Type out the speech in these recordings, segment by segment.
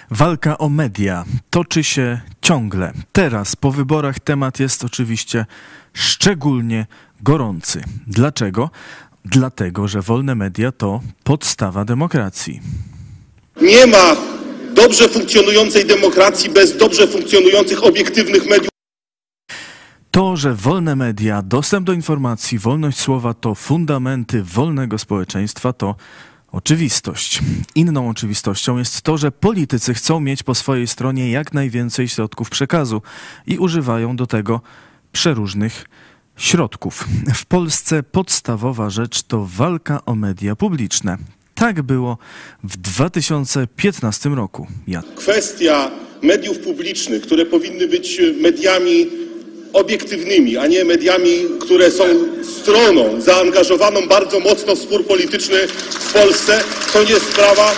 Walka o media toczy się ciągle. Teraz, po wyborach, temat jest oczywiście szczególnie gorący. Dlaczego? Dlatego, że wolne media to podstawa demokracji. Nie ma dobrze funkcjonującej demokracji bez dobrze funkcjonujących, obiektywnych mediów. To, że wolne media, dostęp do informacji, wolność słowa to fundamenty wolnego społeczeństwa, to oczywistość. Inną oczywistością jest to, że politycy chcą mieć po swojej stronie jak najwięcej środków przekazu i używają do tego przeróżnych środków. W Polsce podstawowa rzecz to walka o media publiczne. Tak było w 2015 roku. Kwestia mediów publicznych, które powinny być mediami obiektywnymi, a nie mediami, które są stroną zaangażowaną bardzo mocno w spór polityczny w Polsce, to nie sprawa,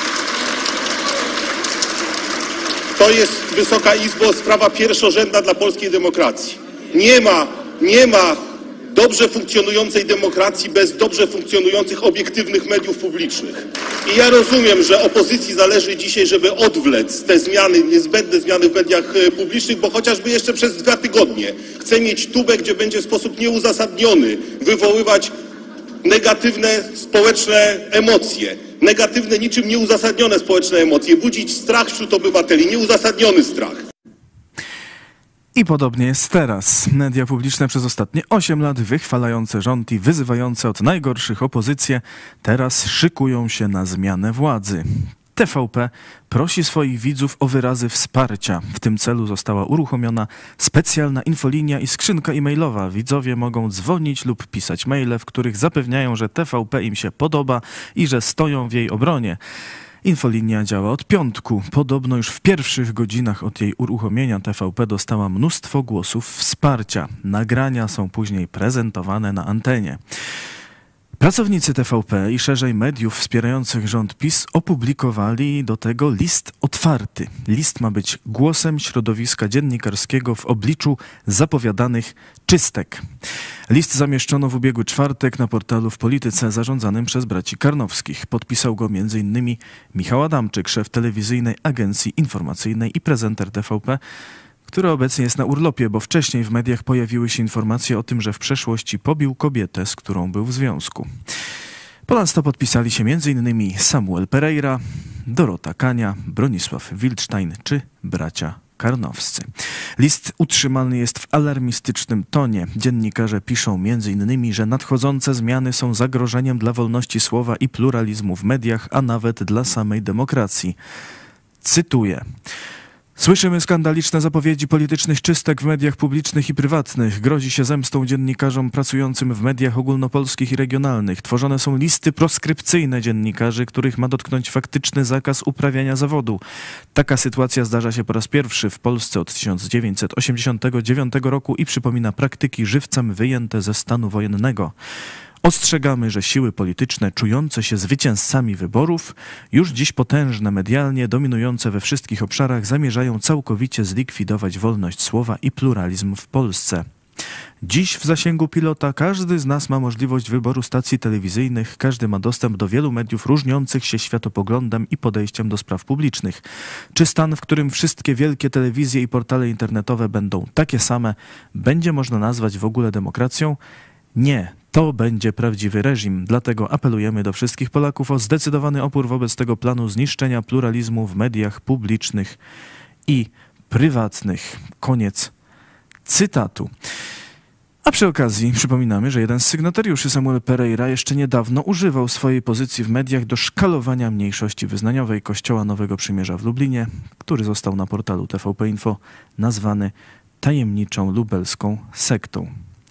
to jest, Wysoka Izbo, sprawa pierwszorzędna dla polskiej demokracji. Nie ma dobrze funkcjonującej demokracji bez dobrze funkcjonujących, obiektywnych mediów publicznych. I ja rozumiem, że opozycji zależy dzisiaj, żeby odwlec te zmiany, niezbędne zmiany w mediach publicznych, bo chociażby jeszcze przez 2 tygodnie chce mieć tubę, gdzie będzie w sposób nieuzasadniony wywoływać negatywne społeczne emocje, negatywne, niczym nieuzasadnione społeczne emocje, budzić strach wśród obywateli, nieuzasadniony strach. I podobnie jest teraz. Media publiczne przez ostatnie 8 lat wychwalające rząd i wyzywające od najgorszych opozycję teraz szykują się na zmianę władzy. TVP prosi swoich widzów o wyrazy wsparcia. W tym celu została uruchomiona specjalna infolinia i skrzynka e-mailowa. Widzowie mogą dzwonić lub pisać maile, w których zapewniają, że TVP im się podoba i że stoją w jej obronie. Infolinia działa od piątku. Podobno już w pierwszych godzinach od jej uruchomienia TVP dostała mnóstwo głosów wsparcia. Nagrania są później prezentowane na antenie. Pracownicy TVP i szerzej mediów wspierających rząd PiS opublikowali do tego list otwarty. List ma być głosem środowiska dziennikarskiego w obliczu zapowiadanych czystek. List zamieszczono w ubiegły czwartek na portalu W Polityce zarządzanym przez braci Karnowskich. Podpisał go m.in. Michał Adamczyk, szef telewizyjnej agencji informacyjnej i prezenter TVP, który obecnie jest na urlopie, bo wcześniej w mediach pojawiły się informacje o tym, że w przeszłości pobił kobietę, z którą był w związku. Ponadto podpisali się m.in. Samuel Pereira, Dorota Kania, Bronisław Wildstein czy bracia Karnowscy. List utrzymany jest w alarmistycznym tonie. Dziennikarze piszą m.in., że nadchodzące zmiany są zagrożeniem dla wolności słowa i pluralizmu w mediach, a nawet dla samej demokracji. Cytuję. Słyszymy skandaliczne zapowiedzi politycznych czystek w mediach publicznych i prywatnych. Grozi się zemstą dziennikarzom pracującym w mediach ogólnopolskich i regionalnych. Tworzone są listy proskrypcyjne dziennikarzy, których ma dotknąć faktyczny zakaz uprawiania zawodu. Taka sytuacja zdarza się po raz pierwszy w Polsce od 1989 roku i przypomina praktyki żywcem wyjęte ze stanu wojennego. Ostrzegamy, że siły polityczne czujące się zwycięzcami wyborów, już dziś potężne medialnie, dominujące we wszystkich obszarach, zamierzają całkowicie zlikwidować wolność słowa i pluralizm w Polsce. Dziś w zasięgu pilota każdy z nas ma możliwość wyboru stacji telewizyjnych, każdy ma dostęp do wielu mediów różniących się światopoglądem i podejściem do spraw publicznych. Czy stan, w którym wszystkie wielkie telewizje i portale internetowe będą takie same, będzie można nazwać w ogóle demokracją? Nie. To będzie prawdziwy reżim, dlatego apelujemy do wszystkich Polaków o zdecydowany opór wobec tego planu zniszczenia pluralizmu w mediach publicznych i prywatnych. Koniec cytatu. A przy okazji przypominamy, że jeden z sygnatariuszy, Samuel Pereira, jeszcze niedawno używał swojej pozycji w mediach do szkalowania mniejszości wyznaniowej Kościoła Nowego Przymierza w Lublinie, który został na portalu TVP Info nazwany tajemniczą lubelską sektą.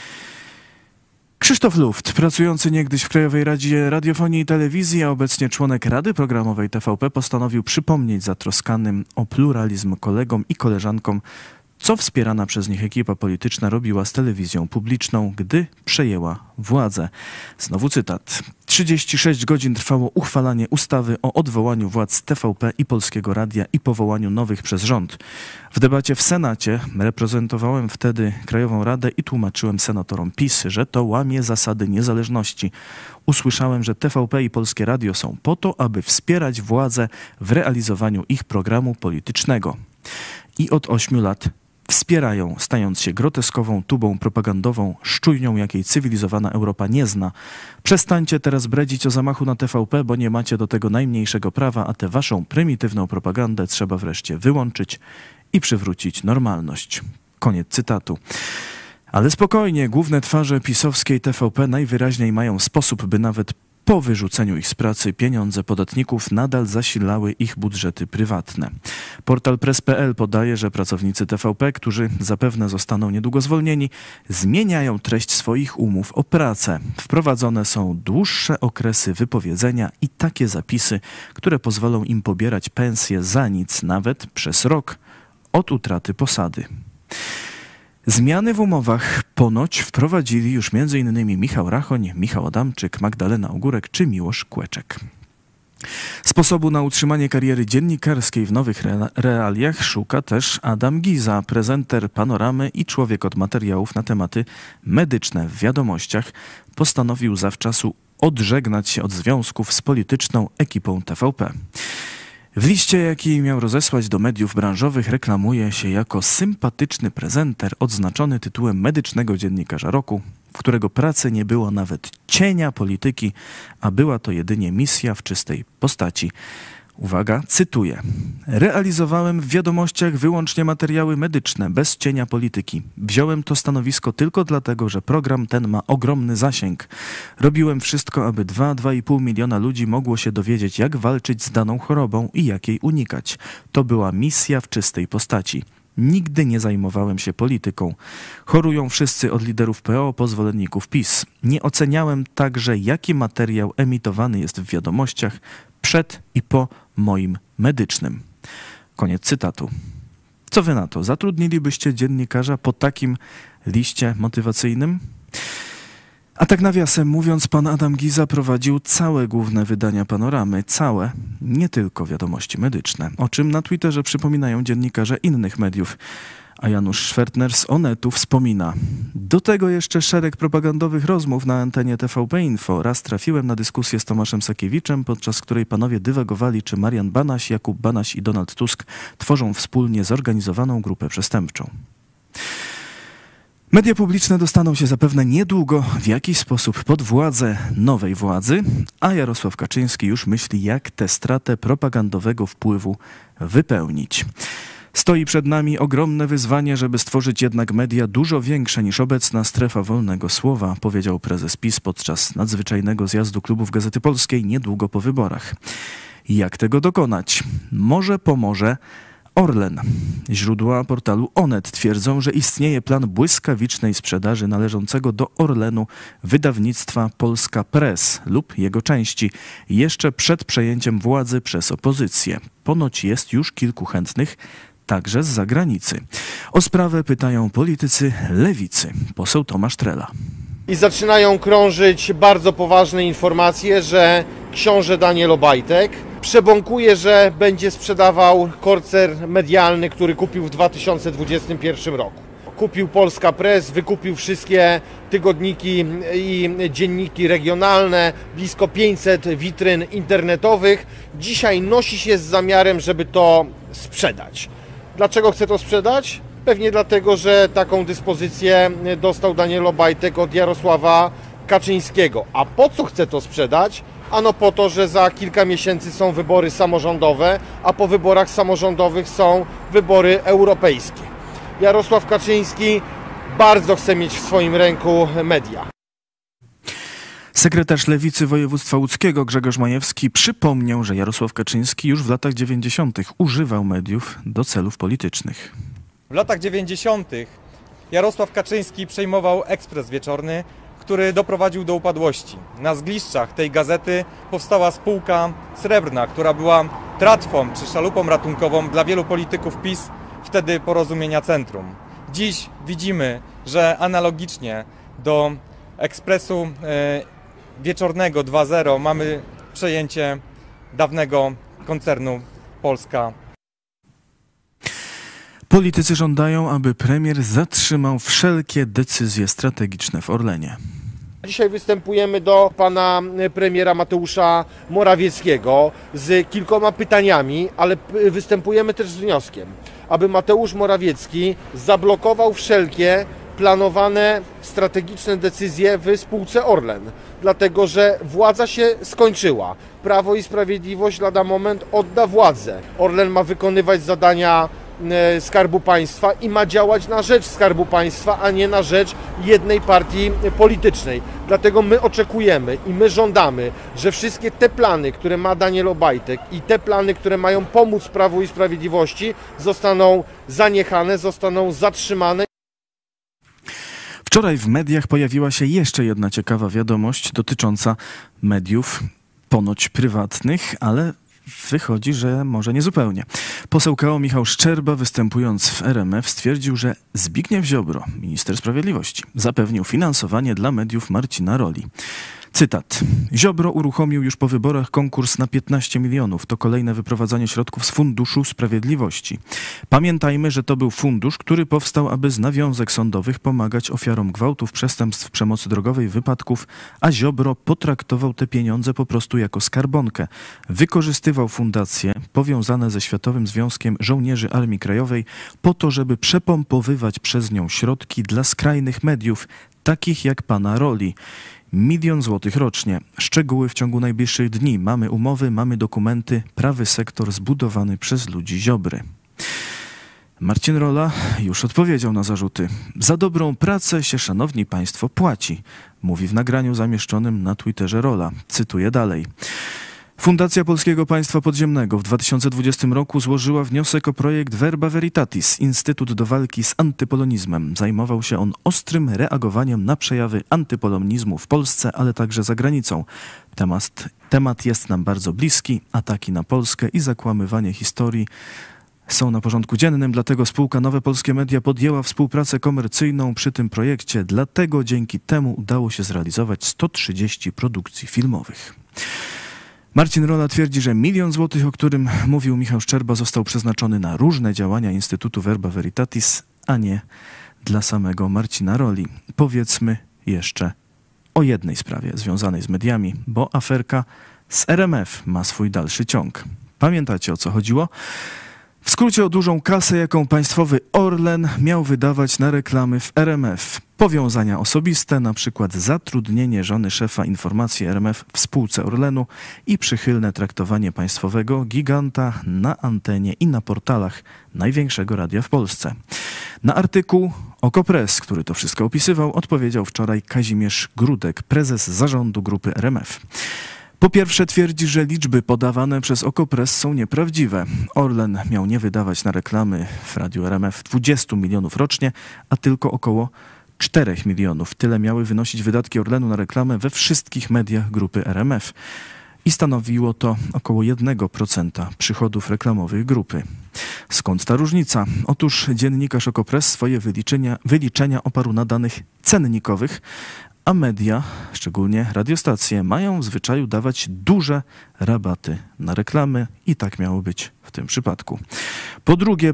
Krzysztof Luft, pracujący niegdyś w Krajowej Radzie Radiofonii i Telewizji, a obecnie członek Rady Programowej TVP, postanowił przypomnieć zatroskanym o pluralizm kolegom i koleżankom co wspierana przez nich ekipa polityczna robiła z telewizją publiczną, gdy przejęła władzę. Znowu cytat. 36 godzin trwało uchwalanie ustawy o odwołaniu władz TVP i Polskiego Radia i powołaniu nowych przez rząd. W debacie w Senacie reprezentowałem wtedy Krajową Radę i tłumaczyłem senatorom PiS, że to łamie zasady niezależności. Usłyszałem, że TVP i Polskie Radio są po to, aby wspierać władzę w realizowaniu ich programu politycznego. I od 8 lat wspierają, stając się groteskową tubą propagandową, szczujnią, jakiej cywilizowana Europa nie zna. Przestańcie teraz bredzić o zamachu na TVP, bo nie macie do tego najmniejszego prawa, a tę waszą prymitywną propagandę trzeba wreszcie wyłączyć i przywrócić normalność. Koniec cytatu. Ale spokojnie, główne twarze pisowskiej TVP najwyraźniej mają sposób, by nawet po wyrzuceniu ich z pracy pieniądze podatników nadal zasilały ich budżety prywatne. Portal press.pl podaje, że pracownicy TVP, którzy zapewne zostaną niedługo zwolnieni, zmieniają treść swoich umów o pracę. Wprowadzone są dłuższe okresy wypowiedzenia i takie zapisy, które pozwolą im pobierać pensje za nic, nawet przez rok od utraty posady. Zmiany w umowach ponoć wprowadzili już m.in. Michał Rachoń, Michał Adamczyk, Magdalena Ogórek czy Miłosz Kłeczek. Sposobu na utrzymanie kariery dziennikarskiej w nowych realiach szuka też Adam Giza, prezenter Panoramy i człowiek od materiałów na tematy medyczne w Wiadomościach. Postanowił zawczasu odżegnać się od związków z polityczną ekipą TVP. W liście, jaki miał rozesłać do mediów branżowych, reklamuje się jako sympatyczny prezenter odznaczony tytułem medycznego dziennikarza roku, w którego pracy nie było nawet cienia polityki, a była to jedynie misja w czystej postaci. Uwaga, cytuję. Realizowałem w Wiadomościach wyłącznie materiały medyczne, bez cienia polityki. Wziąłem to stanowisko tylko dlatego, że program ten ma ogromny zasięg. Robiłem wszystko, aby 2–2,5 miliona ludzi mogło się dowiedzieć, jak walczyć z daną chorobą i jak jej unikać. To była misja w czystej postaci. Nigdy nie zajmowałem się polityką. Chorują wszyscy od liderów PO po zwolenników PiS. Nie oceniałem także, jaki materiał emitowany jest w Wiadomościach przed i po moim medycznym. Koniec cytatu. Co wy na to? Zatrudnilibyście dziennikarza po takim liście motywacyjnym? A tak nawiasem mówiąc, pan Adam Giza prowadził całe główne wydania Panoramy. Całe, nie tylko Wiadomości medyczne, o czym na Twitterze przypominają dziennikarze innych mediów. A Janusz Szwertner z Onetu wspomina. Do tego jeszcze szereg propagandowych rozmów na antenie TVP Info. Raz trafiłem na dyskusję z Tomaszem Sakiewiczem, podczas której panowie dywagowali, czy Marian Banaś, Jakub Banaś i Donald Tusk tworzą wspólnie zorganizowaną grupę przestępczą. Media publiczne dostaną się zapewne niedługo w jakiś sposób pod władzę nowej władzy, a Jarosław Kaczyński już myśli, jak tę stratę propagandowego wpływu wypełnić. Stoi przed nami ogromne wyzwanie, żeby stworzyć jednak media dużo większe niż obecna strefa wolnego słowa, powiedział prezes PiS podczas nadzwyczajnego zjazdu klubów Gazety Polskiej niedługo po wyborach. Jak tego dokonać? Może pomoże Orlen. Źródła portalu Onet twierdzą, że istnieje plan błyskawicznej sprzedaży należącego do Orlenu wydawnictwa Polska Press lub jego części jeszcze przed przejęciem władzy przez opozycję. Ponoć jest już kilku chętnych, także z zagranicy. O sprawę pytają politycy lewicy. Poseł Tomasz Trela. I zaczynają krążyć bardzo poważne informacje, że książę Daniel Obajtek przebąkuje, że będzie sprzedawał koncern medialny, który kupił w 2021 roku. Kupił Polska Press, wykupił wszystkie tygodniki i dzienniki regionalne, blisko 500 witryn internetowych. Dzisiaj nosi się z zamiarem, żeby to sprzedać. Dlaczego chce to sprzedać? Pewnie dlatego, że taką dyspozycję dostał Daniel Obajtek od Jarosława Kaczyńskiego. A po co chce to sprzedać? Ano po to, że za kilka miesięcy są wybory samorządowe, a po wyborach samorządowych są wybory europejskie. Jarosław Kaczyński bardzo chce mieć w swoim ręku media. Sekretarz Lewicy województwa łódzkiego Grzegorz Majewski przypomniał, że Jarosław Kaczyński już w latach 90. używał mediów do celów politycznych. W latach 90. Jarosław Kaczyński przejmował Ekspres Wieczorny, który doprowadził do upadłości. Na zgliszczach tej gazety powstała spółka Srebrna, która była tratwą czy szalupą ratunkową dla wielu polityków PiS, wtedy Porozumienia Centrum. Dziś widzimy, że analogicznie do Ekspresu Wieczornego 2.0 mamy przejęcie dawnego koncernu Polska. Politycy żądają, aby premier zatrzymał wszelkie decyzje strategiczne w Orlenie. Dzisiaj występujemy do pana premiera Mateusza Morawieckiego z kilkoma pytaniami, ale występujemy też z wnioskiem, aby Mateusz Morawiecki zablokował wszelkie planowane strategiczne decyzje w spółce Orlen, dlatego że władza się skończyła. Prawo i Sprawiedliwość lada moment odda władzę. Orlen ma wykonywać zadania Skarbu Państwa i ma działać na rzecz Skarbu Państwa, a nie na rzecz jednej partii politycznej. Dlatego my oczekujemy i my żądamy, że wszystkie te plany, które ma Daniel Obajtek i te plany, które mają pomóc Prawu i Sprawiedliwości, zostaną zaniechane, zostaną zatrzymane. Wczoraj w mediach pojawiła się jeszcze jedna ciekawa wiadomość dotycząca mediów ponoć prywatnych, ale wychodzi, że może nie zupełnie. Poseł KO Michał Szczerba, występując w RMF, stwierdził, że Zbigniew Ziobro, minister sprawiedliwości, zapewnił finansowanie dla mediów Marcina Roli. Cytat. Ziobro uruchomił już po wyborach konkurs na 15 milionów. To kolejne wyprowadzanie środków z Funduszu Sprawiedliwości. Pamiętajmy, że to był fundusz, który powstał, aby z nawiązek sądowych pomagać ofiarom gwałtów, przestępstw, przemocy drogowej, wypadków, a Ziobro potraktował te pieniądze po prostu jako skarbonkę. Wykorzystywał fundacje powiązane ze Światowym Związkiem Żołnierzy Armii Krajowej po to, żeby przepompowywać przez nią środki dla skrajnych mediów, takich jak pana Roli. 1 000 000 złotych rocznie. Szczegóły w ciągu najbliższych dni. Mamy umowy, mamy dokumenty. Prawy sektor zbudowany przez ludzi Ziobry. Marcin Rola już odpowiedział na zarzuty. Za dobrą pracę się, szanowni państwo, płaci. Mówi w nagraniu zamieszczonym na Twitterze Rola. Cytuję dalej. Fundacja Polskiego Państwa Podziemnego w 2020 roku złożyła wniosek o projekt Verba Veritatis, Instytut do walki z antypolonizmem. Zajmował się on ostrym reagowaniem na przejawy antypolonizmu w Polsce, ale także za granicą. Temat jest nam bardzo bliski. Ataki na Polskę i zakłamywanie historii są na porządku dziennym, dlatego spółka Nowe Polskie Media podjęła współpracę komercyjną przy tym projekcie. Dlatego dzięki temu udało się zrealizować 130 produkcji filmowych. Marcin Rola twierdzi, że 1 000 000 złotych, o którym mówił Michał Szczerba, został przeznaczony na różne działania Instytutu Verba Veritatis, a nie dla samego Marcina Roli. Powiedzmy jeszcze o jednej sprawie związanej z mediami, bo aferka z RMF ma swój dalszy ciąg. Pamiętacie, o co chodziło? W skrócie o dużą kasę, jaką państwowy Orlen miał wydawać na reklamy w RMF. Powiązania osobiste, na przykład zatrudnienie żony szefa informacji RMF w spółce Orlenu i przychylne traktowanie państwowego giganta na antenie i na portalach największego radia w Polsce. Na artykuł Okopres, który to wszystko opisywał, odpowiedział wczoraj Kazimierz Grudek, prezes zarządu grupy RMF. Po pierwsze twierdzi, że liczby podawane przez Okopres są nieprawdziwe. Orlen miał nie wydawać na reklamy w radiu RMF 20 milionów rocznie, a tylko około 4 milionów. Tyle miały wynosić wydatki Orlenu na reklamę we wszystkich mediach grupy RMF. I stanowiło to około 1% przychodów reklamowych grupy. Skąd ta różnica? Otóż dziennikarz Okopres swoje wyliczenia oparł na danych cennikowych, a media, szczególnie radiostacje, mają w zwyczaju dawać duże rabaty na reklamy i tak miało być w tym przypadku. Po drugie,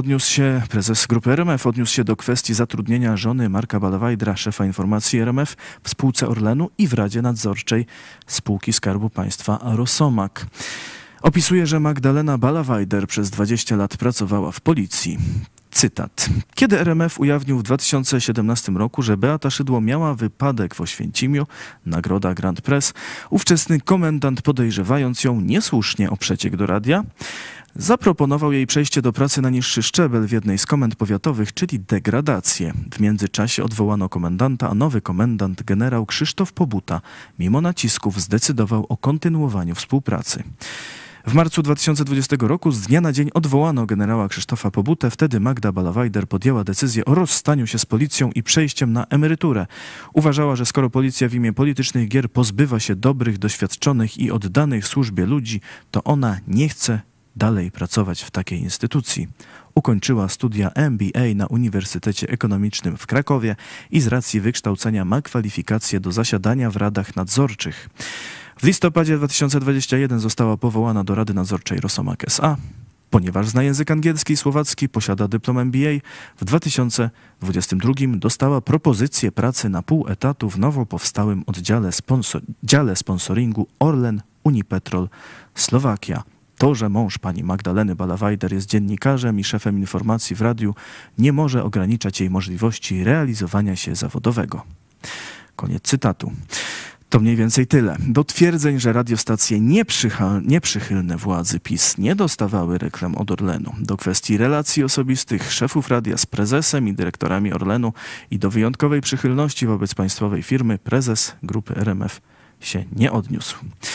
prezes grupy RMF odniósł się do kwestii zatrudnienia żony Marka Balawajdra, szefa informacji RMF w spółce Orlenu i w Radzie Nadzorczej spółki Skarbu Państwa Rosomak. Opisuje, że Magdalena Balawajder przez 20 lat pracowała w policji. Cytat. Kiedy RMF ujawnił w 2017 roku, że Beata Szydło miała wypadek w Oświęcimiu, nagroda Grand Press, ówczesny komendant, podejrzewając ją niesłusznie o przeciek do radia, zaproponował jej przejście do pracy na niższy szczebel w jednej z komend powiatowych, czyli degradację. W międzyczasie odwołano komendanta, a nowy komendant, generał Krzysztof Pobuta, mimo nacisków zdecydował o kontynuowaniu współpracy. W marcu 2020 roku z dnia na dzień odwołano generała Krzysztofa Pobutę. Wtedy Magda Balawajder podjęła decyzję o rozstaniu się z policją i przejściem na emeryturę. Uważała, że skoro policja w imię politycznych gier pozbywa się dobrych, doświadczonych i oddanych służbie ludzi, to ona nie chce dalej pracować w takiej instytucji. Ukończyła studia MBA na Uniwersytecie Ekonomicznym w Krakowie i z racji wykształcenia ma kwalifikacje do zasiadania w radach nadzorczych. W listopadzie 2021 została powołana do Rady Nadzorczej Rosomak S.A. Ponieważ zna język angielski i słowacki, posiada dyplom MBA, w 2022 dostała propozycję pracy na pół etatu w nowo powstałym dziale sponsoringu Orlen Unipetrol Slowakia. To, że mąż pani Magdaleny Ballawajder jest dziennikarzem i szefem informacji w radiu, nie może ograniczać jej możliwości realizowania się zawodowego. Koniec cytatu. To mniej więcej tyle. Do twierdzeń, że radiostacje nieprzychylne władzy PiS nie dostawały reklam od Orlenu, do kwestii relacji osobistych szefów radia z prezesem i dyrektorami Orlenu i do wyjątkowej przychylności wobec państwowej firmy prezes grupy RMF się nie odniósł.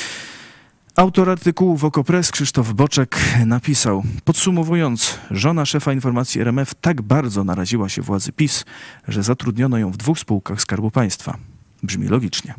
Autor artykułu w Okopres Krzysztof Boczek napisał: podsumowując, żona szefa informacji RMF tak bardzo naraziła się władzy PiS, że zatrudniono ją w 2 spółkach Skarbu Państwa. Brzmi logicznie.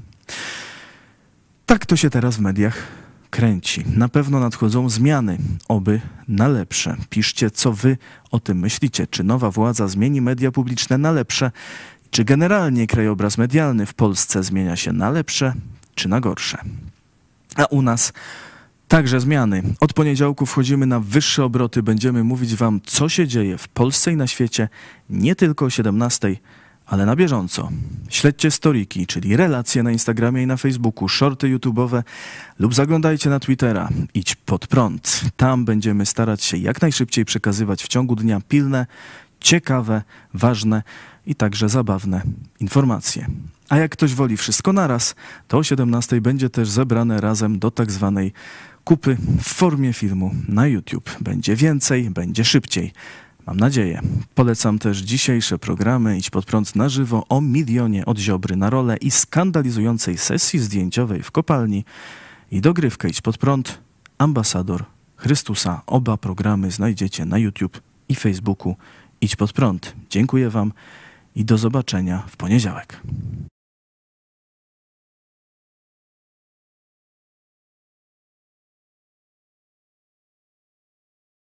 Tak to się teraz w mediach kręci. Na pewno nadchodzą zmiany, oby na lepsze. Piszcie, co wy o tym myślicie. Czy nowa władza zmieni media publiczne na lepsze? Czy generalnie krajobraz medialny w Polsce zmienia się na lepsze czy na gorsze? A u nas także zmiany. Od poniedziałku wchodzimy na wyższe obroty. Będziemy mówić wam, co się dzieje w Polsce i na świecie, nie tylko o 17:00, ale na bieżąco. Śledźcie storiki, czyli relacje na Instagramie i na Facebooku, shorty YouTube'owe lub zaglądajcie na Twittera. Idź pod prąd. Tam będziemy starać się jak najszybciej przekazywać w ciągu dnia pilne, ciekawe, ważne i także zabawne informacje. A jak ktoś woli wszystko naraz, to o 17:00 będzie też zebrane razem do tak zwanej kupy w formie filmu na YouTube. Będzie więcej, będzie szybciej. Mam nadzieję. Polecam też dzisiejsze programy Idź pod prąd na żywo o milionie od Ziobry na rolę i skandalizującej sesji zdjęciowej w kopalni i dogrywkę Idź pod prąd, Ambasador Chrystusa. Oba programy znajdziecie na YouTube i Facebooku Idź pod prąd. Dziękuję wam i do zobaczenia w poniedziałek.